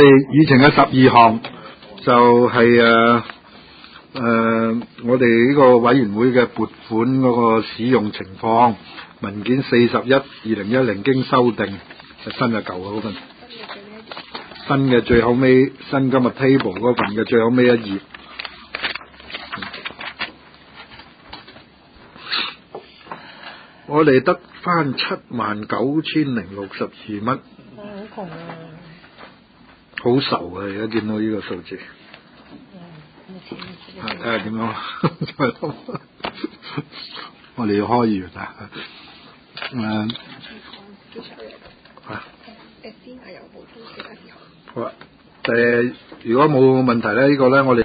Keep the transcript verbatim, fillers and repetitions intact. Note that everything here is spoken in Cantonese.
議程嘅十二項就係誒誒，我哋呢個委員會嘅撥款嗰個使用情況，文件四十一二零一零經修訂，係新嘅舊嘅嗰份，新嘅最後尾，新今日 table 嗰份嘅最後尾一頁。我哋得翻七萬九千零六十二蚊， 好窮啊！ 好愁啊！而家見到呢個數字，睇下點樣。我哋要開完啦。誒，啊，好啊。誒，如果冇問題咧，呢個咧我哋。